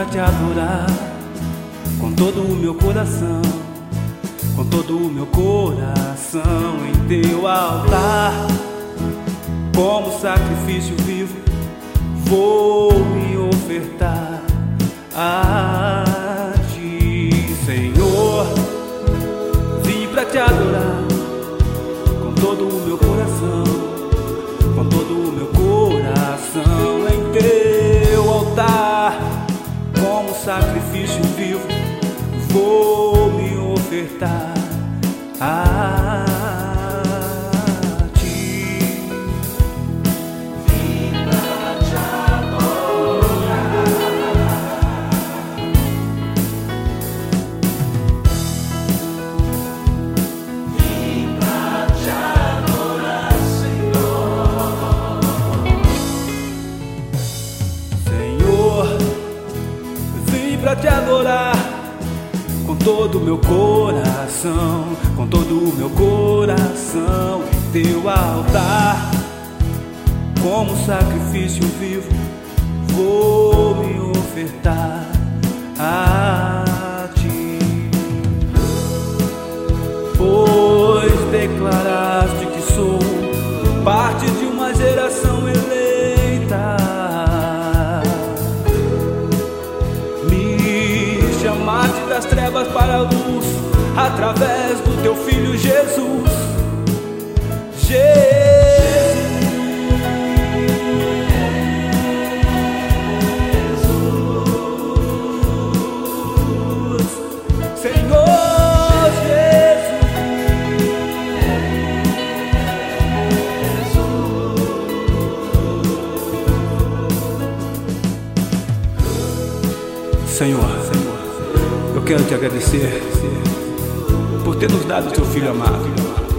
te adorar com todo o meu coração, com todo o meu coração em teu altar. Como sacrifício vivo vou me ofertar a ti, Senhor. Vim pra te adorar com todo o meu coração, com todo o meu coração em teu altar. Como sacrifício vivo vou me ofertar a ti. Vim pra te adorar. Vim pra te adorar, Senhor, vim pra te adorar com todo o meu coração, com todo o meu coração em teu altar. Como sacrifício vivo vou me ofertar a ti, pois declaraste que sou parte de uma geração eleita. Me chamaste das trevas para a luz através do teu filho Jesus. Senhor Jesus, Senhor, eu quero te agradecer por ter nos dado teu filho amado,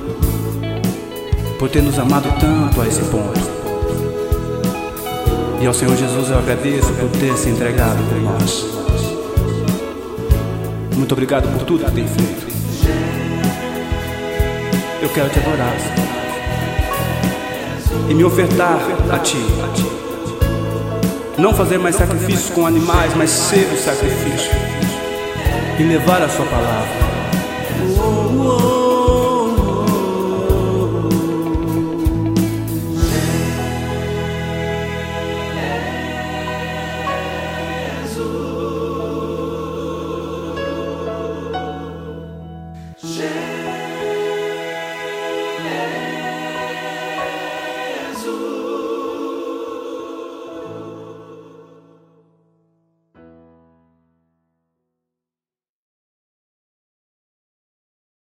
por ter nos amado tanto a esse ponto. E ao Senhor Jesus eu agradeço por ter se entregado por nós. Muito obrigado por tudo que tem feito. Eu quero te adorar, Senhor, e me ofertar a ti. Não fazer mais sacrifícios com animais, mas ser o sacrifício e levar a sua palavra. Jesus.